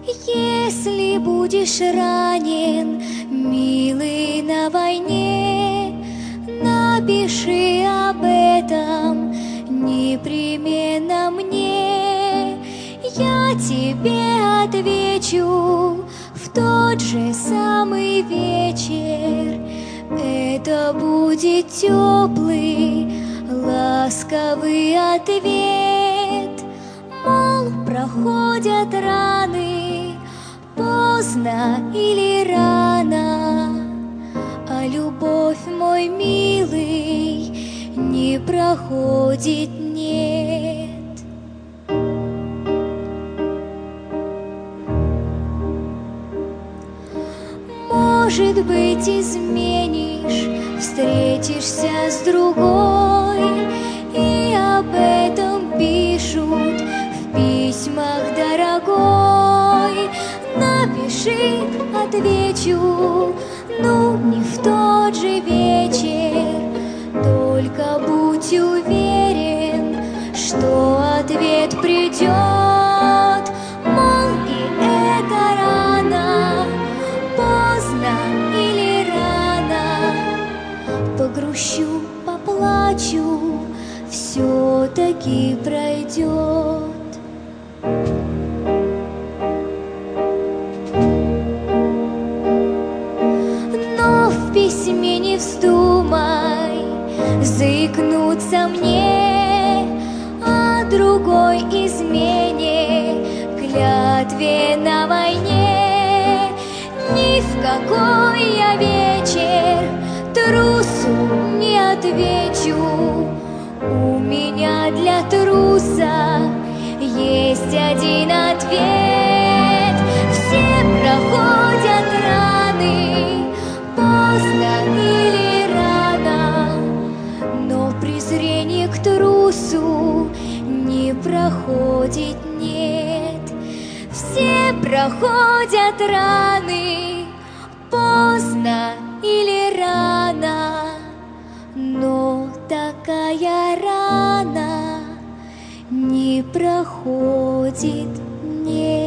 Если будешь ранен, милый, на войне, напиши об этом непременно мне. Я тебе отвечу в тот же самый вечер. Это будет теплый, ласковый ответ. Мол, проходят раны, поздно или рано, а любовь, мой милый, не проходит, нет. Может быть, изменишь, встретишься с другой, и об этом пишут в письмах, дорогой. Напиши, отвечу, ну, не в тот же вечер. Только будь уверен, что ответ придет. Мол, и это рано, поздно или рано. Погрущу, поплачу, все-таки пройдет. Но в письме не вздумай заикнуться мне о другой измене, клятве на войне. Ни в какой я вечер трусу не отвечу. У меня для труса есть один ответ. Все проходят раны, поздно или рано, но презрение к трусу не проходит, нет. Все проходят раны, поздно или рано, но такая рана не проходит, нет.